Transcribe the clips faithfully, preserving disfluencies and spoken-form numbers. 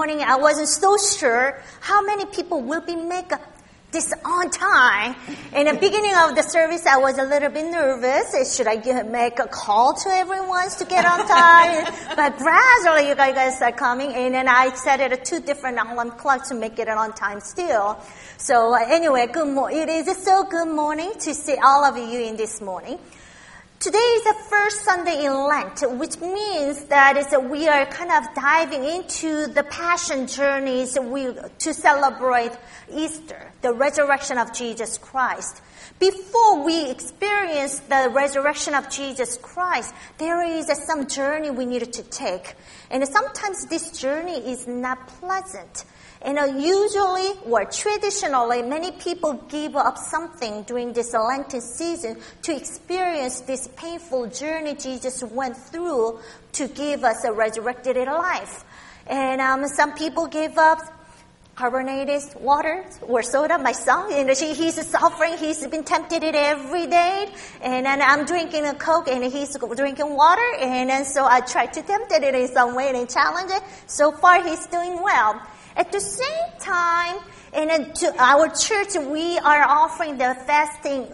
morning, I wasn't so sure how many people will be make this on time. In the beginning of the service, I was a little bit nervous. Should I give, make a call to everyone to get on time? But gradually, you guys are coming, and then I set it at two different alarm clocks to make it on time still. So uh, anyway, good mo- it is so good morning to see all of you in this morning. Today is the first Sunday in Lent, which means that is that we are kind of diving into the passion journeys we, to celebrate Easter, the resurrection of Jesus Christ. Before we experience the resurrection of Jesus Christ, there is some journey we need to take. And sometimes this journey is not pleasant. And uh, usually, or traditionally, many people give up something during this Lenten season to experience this painful journey Jesus went through to give us a resurrected life. And um, some people give up carbonated water or soda. My son, you know, he, he's suffering. He's been tempted it every day. And then I'm drinking a Coke and he's drinking water. And then so I tried to tempt it in some way and challenge it. So far, he's doing well. At the same time, and to our church, we are offering the fasting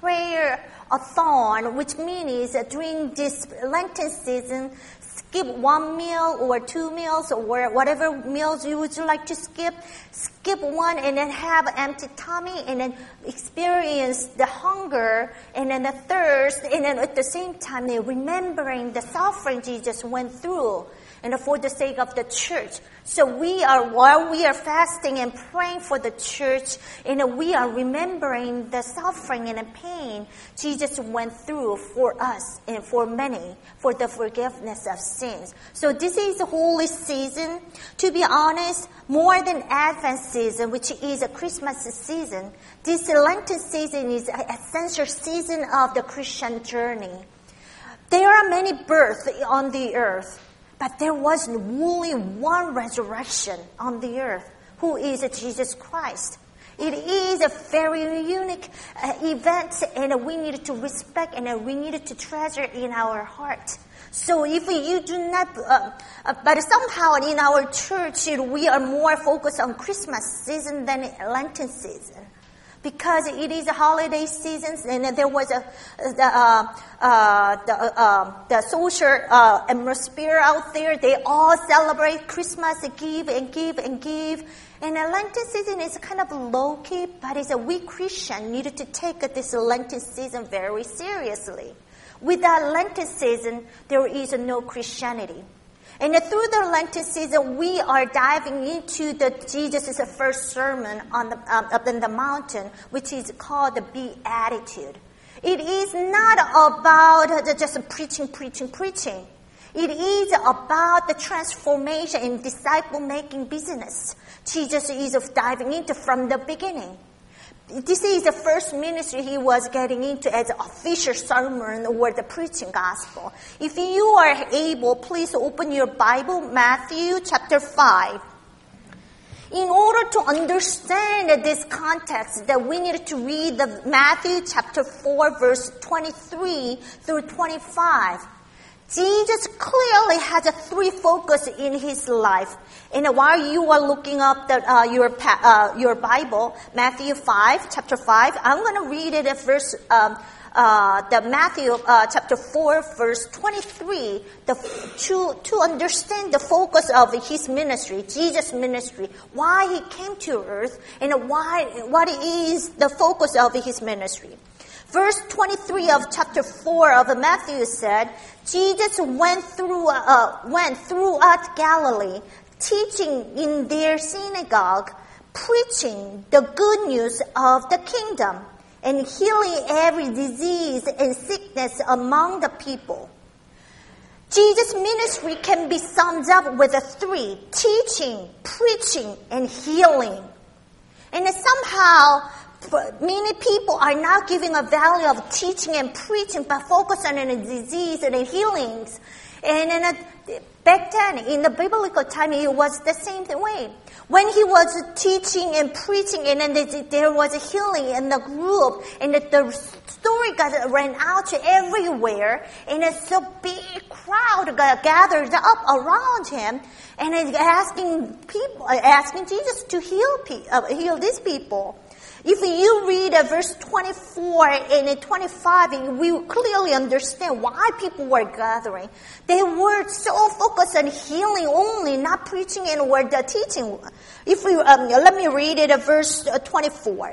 prayer-a-thon, which means that during this Lenten season, skip one meal or two meals or whatever meals you would like to skip. Skip one and then have an empty tummy and then experience the hunger and then the thirst. And then at the same time, remembering the suffering Jesus went through and for the sake of the church. So we are, while we are fasting and praying for the church, and we are remembering the suffering and the pain Jesus went through for us and for many, for the forgiveness of sins. So this is a holy season. To be honest, more than Advent season, which is a Christmas season, this Lenten season is an essential season of the Christian journey. There are many births on the earth. But there was only one resurrection on the earth, who is Jesus Christ. It is a very unique uh, event, and we need to respect and we need to treasure in our heart. So if you do not, uh, uh, but somehow in our church, we are more focused on Christmas season than Lenten season. Because it is a holiday season, and there was a the uh, uh, the, uh, the social uh, atmosphere out there. They all celebrate Christmas, give and give and give. And the Lenten season is kind of low key, but it's a we Christian needed to take this Lenten season very seriously. Without Lenten season, there is no Christianity. And through the Lenten season, we are diving into the Jesus' first sermon on the, um, up in the mountain, which is called the Beatitude. It is not about just preaching, preaching, preaching. It is about the transformation in disciple-making business. Jesus is diving into from the beginning. This is the first ministry he was getting into as an official sermon or the preaching gospel. If you are able, please open your Bible, Matthew chapter five. In order to understand this context, that we need to read the Matthew chapter four, verse twenty-three through twenty-five. Jesus clearly has a three focus in his life. And while you are looking up the, uh, your uh, your Bible, Matthew five, chapter five, I'm going to read it at verse um, uh, the Matthew uh, chapter four, verse twenty-three, the, to to understand the focus of his ministry, Jesus' ministry, why he came to earth, and why what is the focus of his ministry. Verse twenty-three of chapter four of Matthew said, Jesus went through uh, went throughout Galilee, teaching in their synagogue, preaching the good news of the kingdom, and healing every disease and sickness among the people. Jesus' ministry can be summed up with a three: teaching, preaching, and healing. And somehow, many people are not giving a value of teaching and preaching, but focus on the disease and the healings. And, and uh, Back then, in the biblical time, it was the same way. When he was teaching and preaching, and then there was a healing in the group, and the story got ran out everywhere, and so big crowd got gathered up around him, and asking people, asking Jesus to heal uh, heal these people. If you read uh, verse twenty-four and twenty-five, we clearly understand why people were gathering. They were so focused on healing only, not preaching and word uh, teaching. If we um, let me read it, uh, verse uh, twenty-four.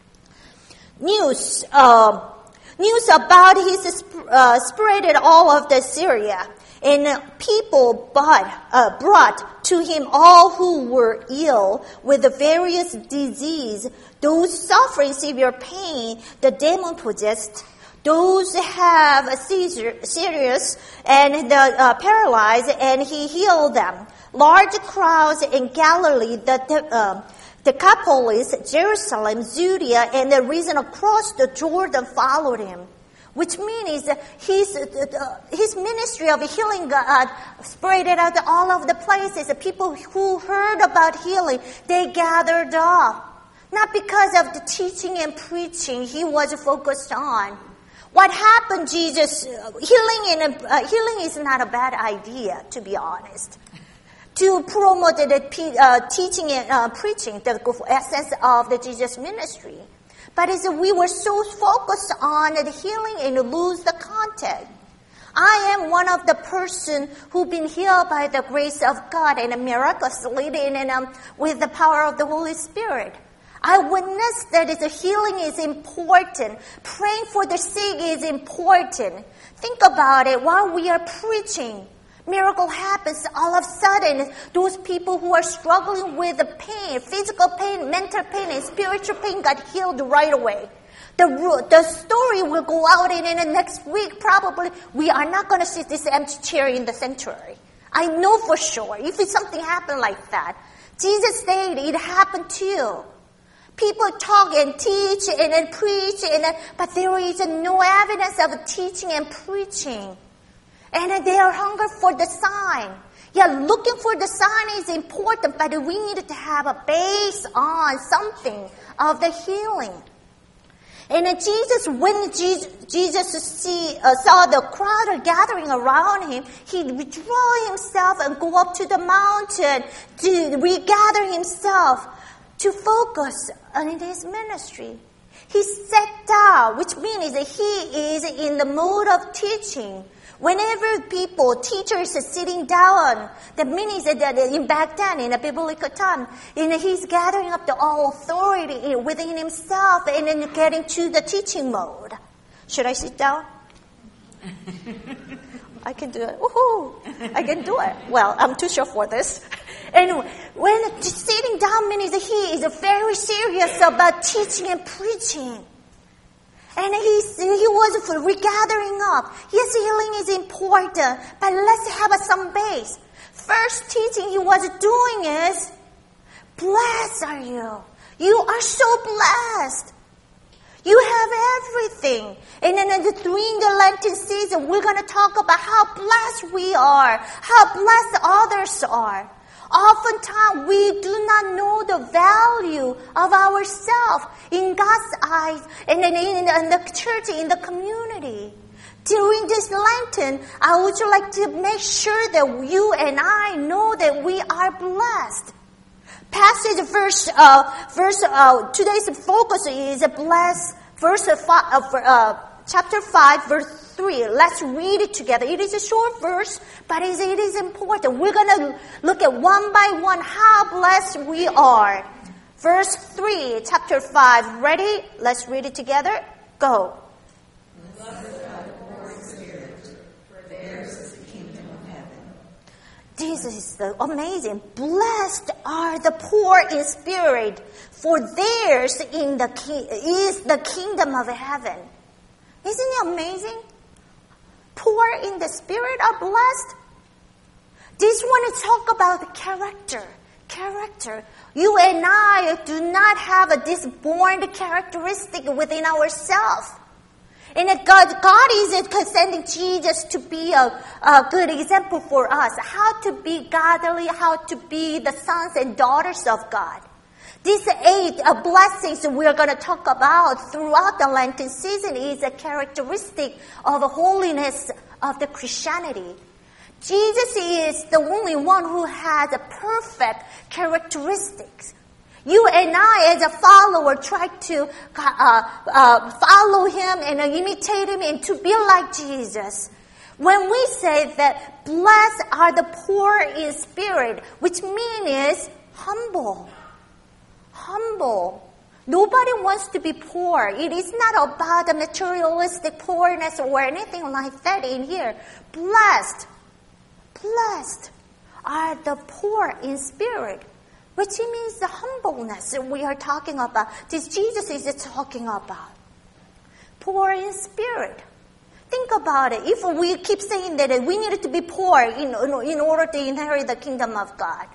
News, uh, news about his uh, spread all of the Syria, and people brought, uh, brought to him all who were ill with the various disease, those suffering severe pain, the demon-possessed, those have a seizure, serious, and the uh, paralyzed, and he healed them. Large crowds in Galilee, the uh, Decapolis, Jerusalem, Judea, and the region across the Jordan followed him. Which means his, uh, his ministry of healing God spread it out to all of the places. The people who heard about healing, they gathered up. Not because of the teaching and preaching he was focused on. What happened, Jesus, uh, healing, in a, uh, healing is not a bad idea, to be honest. To promote the uh, teaching and uh, preaching, the essence of the Jesus ministry. But it's, we were so focused on the healing and lose the content. I am one of the person who've been healed by the grace of God and miraculously and um, with the power of the Holy Spirit. I witnessed that the healing is important. Praying for the sick is important. Think about it. While we are preaching, miracle happens. All of a sudden, those people who are struggling with the pain, physical pain, mental pain, and spiritual pain got healed right away. The, the story will go out, and in the next week, probably, we are not going to see this empty chair in the sanctuary. I know for sure. If something happened like that, Jesus said it happened too. People talk and teach and then preach, and then, but there is no evidence of teaching and preaching. And they are hungry for the sign. Yeah, looking for the sign is important, but we need to have a base on something of the healing. And Jesus, when Jesus, Jesus see, uh, saw the crowd gathering around him, he withdraw himself and go up to the mountain to regather himself, to focus on his ministry. He sat down, which means that he is in the mode of teaching. Whenever people, teachers are sitting down, that means that in back then, in a biblical time, and he's gathering up the all authority within himself and then getting to the teaching mode. Should I sit down? I can do it. Woohoo! I can do it. Well, I'm too short for this. And when sitting down means that he is very serious about teaching and preaching. And he, he was regathering up. Yes, healing is important, but let's have some base. First teaching he was doing is, blessed are you. You are so blessed. You have everything. And then during the Lenten season, we're going to talk about how blessed we are, how blessed others are. Oftentimes, we do not know the value of ourselves in God's eyes and in, in, in the church, in the community. During this Lenten, I would like to make sure that you and I know that we are blessed. Passage verse, uh, verse, uh, today's focus is blessed. Verse five, uh, uh, chapter five, verse three. Let's read it together. It is a short verse, but it is important. We're going to look at one by one how blessed we are. Verse three, chapter five. Ready? Let's read it together. Go. This is the amazing. Blessed are the poor in spirit, for theirs in the ki- is the kingdom of heaven. Isn't it amazing? Poor in the spirit are blessed. This one is talk about the character. Character. You and I do not have a this born characteristic within ourselves. And God, God is sending Jesus to be a, a good example for us. How to be godly, how to be the sons and daughters of God. These eight uh, blessings we're going to talk about throughout the Lenten season is a characteristic of the holiness of the Christianity. Jesus is the only one who has a perfect characteristics. You and I, as a follower, try to uh, uh, follow him and uh, imitate him and to be like Jesus. When we say that blessed are the poor in spirit, which means humble. Humble. Nobody wants to be poor. It is not about the materialistic poorness or anything like that in here. Blessed. Blessed are the poor in spirit. Which means the humbleness we are talking about. This Jesus is talking about. Poor in spirit. Think about it. If we keep saying that we need to be poor in, in order to inherit the kingdom of God,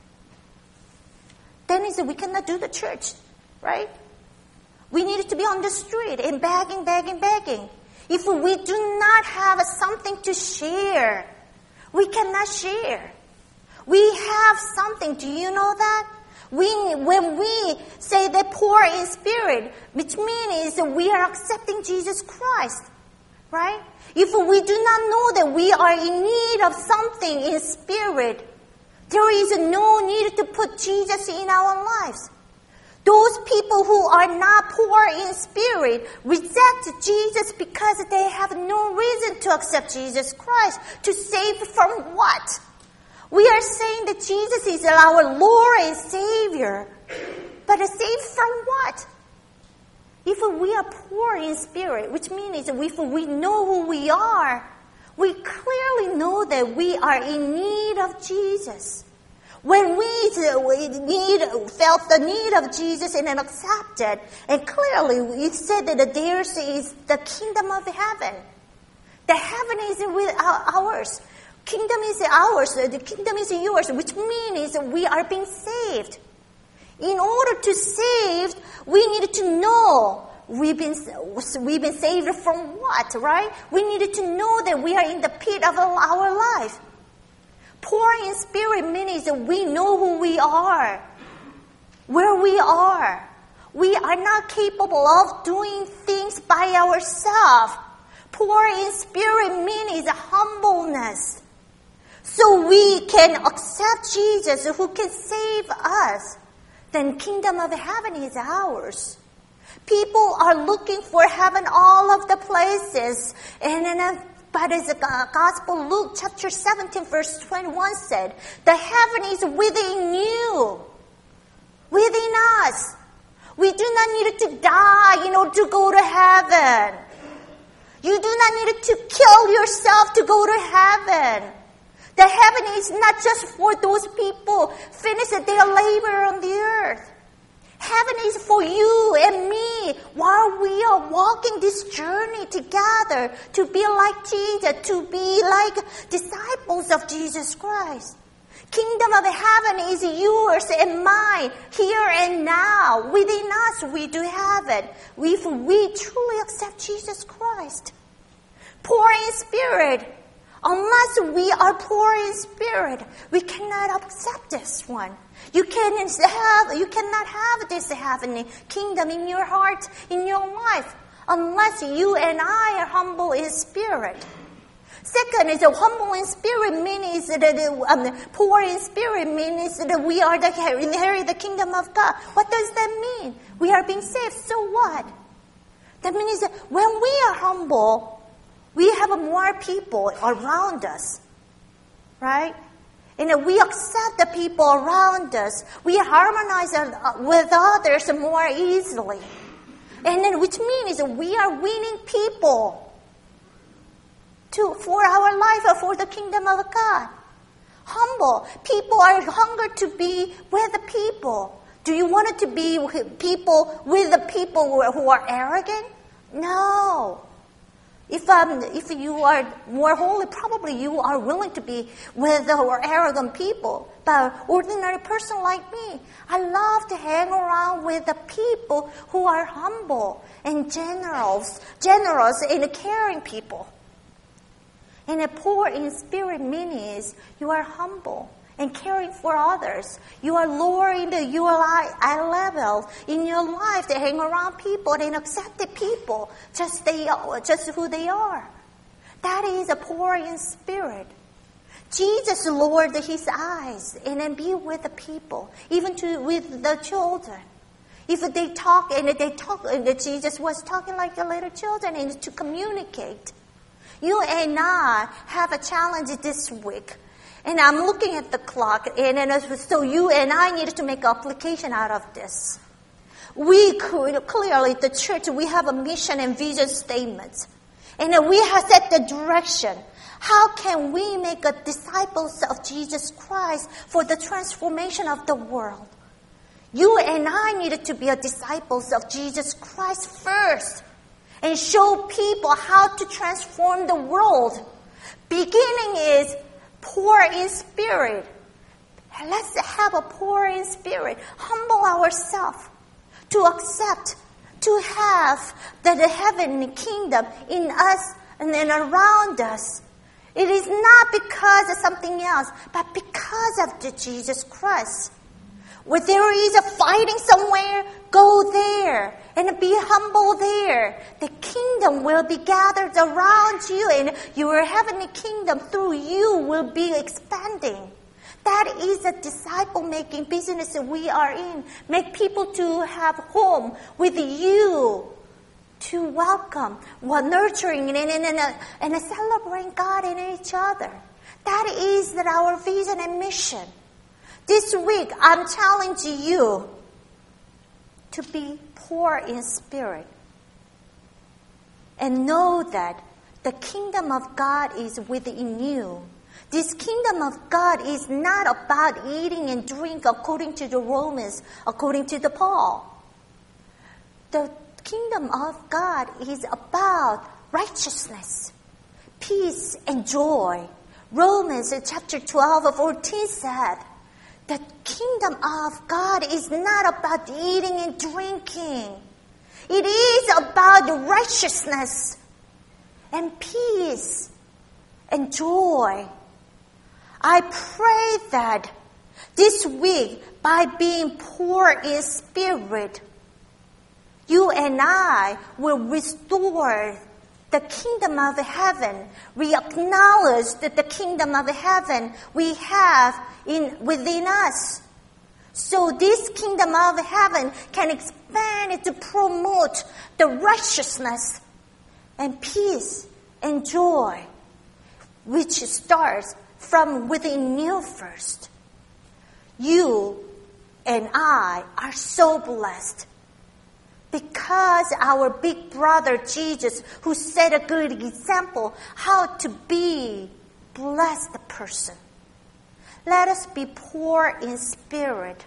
then is we cannot do the church, right? We need to be on the street and begging, begging, begging. If we do not have something to share, we cannot share. We have something. Do you know that? We, when we say that poor in spirit, which means that we are accepting Jesus Christ, right? If we do not know that we are in need of something in spirit, there is no need to put Jesus in our lives. Those people who are not poor in spirit reject Jesus because they have no reason to accept Jesus Christ. To save from what? We are saying that Jesus is our Lord and Savior. But saved from what? If we are poor in spirit, which means if we know who we are, we clearly know that we are in need of Jesus. When we need, felt the need of Jesus and then accepted, and clearly we said that theirs is the kingdom of heaven. The heaven is with ours. Kingdom is ours. The kingdom is yours, which means we are being saved. In order to save, we need to know we've been we've been saved from what, right? We needed to know that we are in the pit of our life. Poor in spirit means that we know who we are, where we are. We are not capable of doing things by ourselves. Poor in spirit means humbleness. So we can accept Jesus who can save us. Then kingdom of heaven is ours. People are looking for heaven all of the places. And then But as the Gospel Luke chapter seventeen verse twenty-one said, the heaven is within you, within us. We do not need to die in order to go to heaven. You do not need to kill yourself to go to heaven. The heaven is not just for those people finish their labor on the earth. Heaven is for you and me while we are walking this journey together to be like Jesus, to be like disciples of Jesus Christ. Kingdom of heaven is yours and mine here and now. Within us we do have it if we truly accept Jesus Christ. Poor in spirit. Unless we are poor in spirit, we cannot accept this one. You can have, you cannot have this heavenly kingdom in your heart, in your life, unless you and I are humble in spirit. Second is a humble in spirit means that um, poor in spirit means that we are the inherit the kingdom of God. What does that mean? We are being saved. So what? That means that when we are humble, we have more people around us, right? And we accept the people around us. We harmonize with others more easily. And then, which means we are winning people to for our life or for the kingdom of God. Humble. People are hungry to be with the people. Do you want to be with people with the people who are, who are arrogant? No. If um, if you are more holy, probably you are willing to be with the arrogant people. But ordinary person like me, I love to hang around with the people who are humble and generous, generous and caring people. And a poor in spirit means you are humble and caring for others. You are lowering the your eye level in your life to hang around people and accept the people just they just who they are. That is a poor in spirit. Jesus lowered his eyes and then be with the people, even to with the children. If they talk and they talk, and Jesus was talking like the little children and to communicate. You and I have a challenge this week. And I'm looking at the clock, and, and so you and I needed to make an application out of this. We could, clearly, the church, we have a mission and vision statement. And we have set the direction. How can we make a disciples of Jesus Christ for the transformation of the world? You and I needed to be a disciples of Jesus Christ first and show people how to transform the world. Beginning is poor in spirit. Let's have a poor in spirit. Humble ourselves to accept, to have the, the heavenly kingdom in us and then around us. It is not because of something else, but because of the Jesus Christ. Where there is a fighting somewhere, go there and be humble there. The kingdom will be gathered around you and your heavenly kingdom through you will be expanding. That is a disciple-making business that we are in. Make people to have home with you, to welcome, while nurturing and, and, and, and celebrating God and each other. That is our vision and mission. This week, I'm challenging you to be poor in spirit and know that the kingdom of God is within you. This kingdom of God is not about eating and drink according to the Romans, according to the Paul. The kingdom of God is about righteousness, peace, and joy. Romans chapter twelve, fourteen said, the kingdom of God is not about eating and drinking. It is about righteousness and peace and joy. I pray that this week, by being poor in spirit, you and I will restore the kingdom of heaven. We acknowledge that the kingdom of heaven we have in within us. So this kingdom of heaven can expand to promote the righteousness and peace and joy, which starts from within you first. You and I are so blessed because our big brother Jesus, who set a good example how to be blessed person. Let us be poor in spirit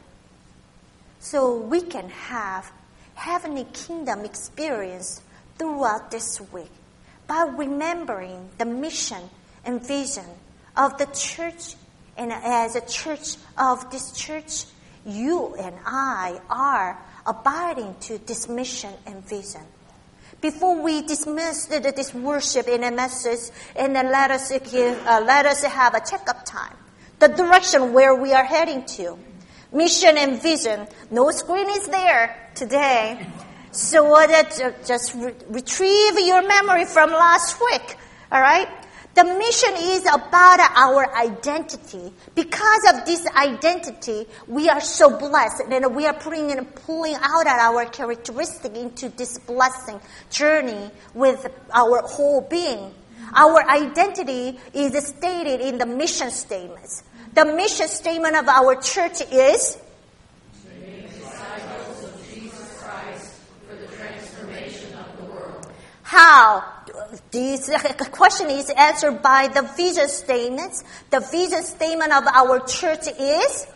so we can have heavenly kingdom experience throughout this week by remembering the mission and vision of the church. And as a church of this church, you and I are abiding to this mission and vision. Before we dismiss this worship in a message, and then let us give, uh, let us have a checkup time. The direction where we are heading to, mission and vision. No screen is there today, so that uh, just re- retrieve your memory from last week. All right. The mission is about our identity. Because of this identity, we are so blessed, and we are putting and pulling out our characteristic into this blessing journey with our whole being. Our identity is stated in the mission statements. The mission statement of our church is make disciples of Jesus Christ for the transformation of the world. How? This question is answered by the vision statements. The vision statement of our church is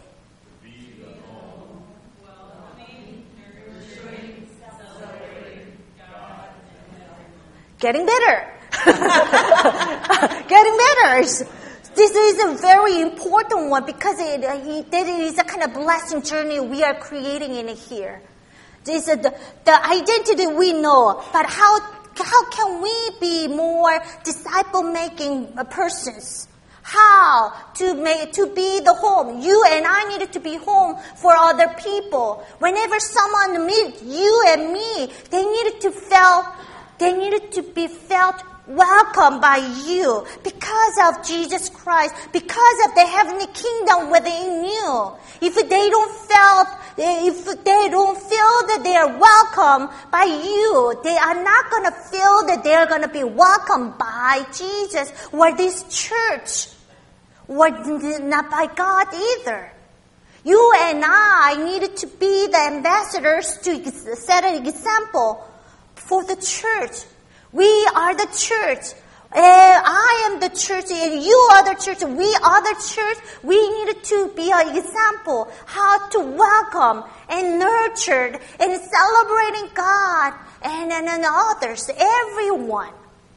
getting better. Getting better. This is a very important one because it, it, it is a kind of blessing journey we are creating in here. This is the, the identity we know, but how how can we be more disciple-making persons? How to make to be the home? You and I needed to be home for other people. Whenever someone meets you and me, they needed to feel they needed to be felt welcomed by you because of Jesus Christ, because of the heavenly kingdom within you. If they don't feel, if they don't feel that they are welcomed by you, they are not going to feel that they are going to be welcomed by Jesus or this church, or not by God either. You and I needed to be the ambassadors to set an example for the church. We are the church. Uh, I am the church and you are the church. We are the church. We needed to be an example how to welcome and nurture and celebrating God and, and, and others, everyone.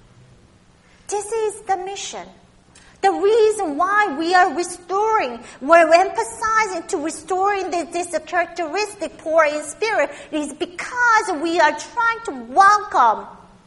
This is the mission. The reason why we are restoring, we're emphasizing to restoring this, this characteristic poor in spirit is because we are trying to welcome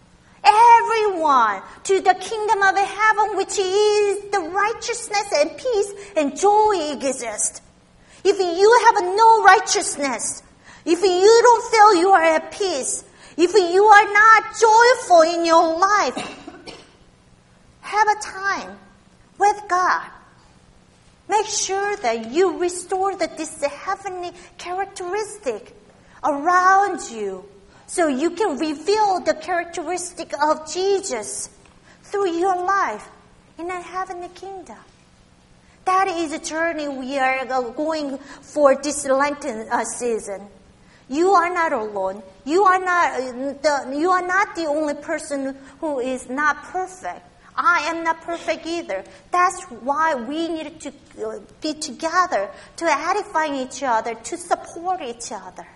everyone to the kingdom of heaven, which is the righteousness and peace and joy exist. If you have no righteousness, if you don't feel you are at peace, if you are not joyful in your life, have a time with God. Make sure that you restore the, this heavenly characteristic around you, so you can reveal the characteristic of Jesus through your life in the heavenly kingdom. That is a journey we are going for this Lenten uh, season. You are not alone. You are not the, you are not the only person who is not perfect. I am not perfect either. That's why we need to be together, to edify each other, to support each other.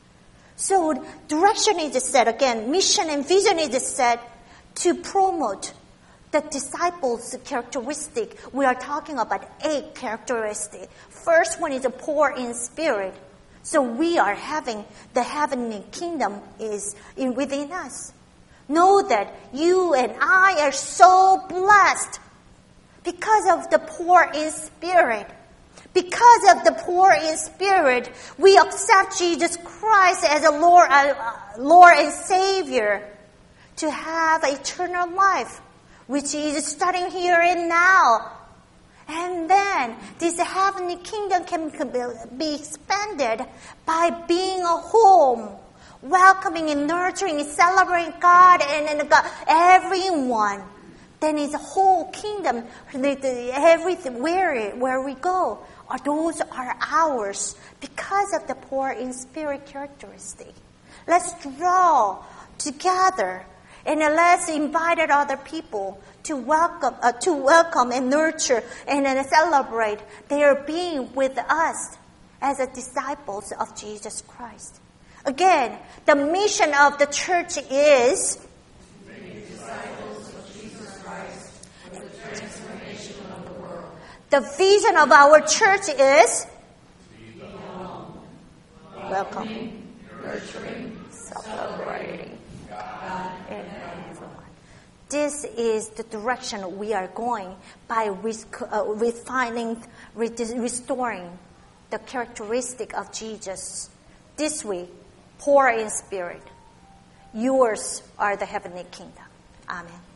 So direction is set, again, mission and vision is set to promote the disciples' characteristic. We are talking about eight characteristics. First one is a poor in spirit. So we are having the heavenly kingdom is in within us. Know that you and I are so blessed because of the poor in spirit. Because of the poor in spirit, we accept Jesus Christ as a Lord, uh, Lord and Savior to have eternal life, which is starting here and now. And then this heavenly kingdom can be expanded by being a home, welcoming and nurturing and celebrating God and, and God, everyone. Then it's a whole kingdom, everything, where, where we go. Are those are ours because of the poor in spirit characteristic. Let's draw together and let's invite other people to welcome, uh, to welcome and nurture and, and celebrate their being with us as a disciples of Jesus Christ. Again, the mission of the church is the vision of our church is welcoming, nurturing, celebrating God and everyone. This is the direction we are going by refining, restoring the characteristic of Jesus. This way, poor in spirit. Yours are the heavenly kingdom. Amen.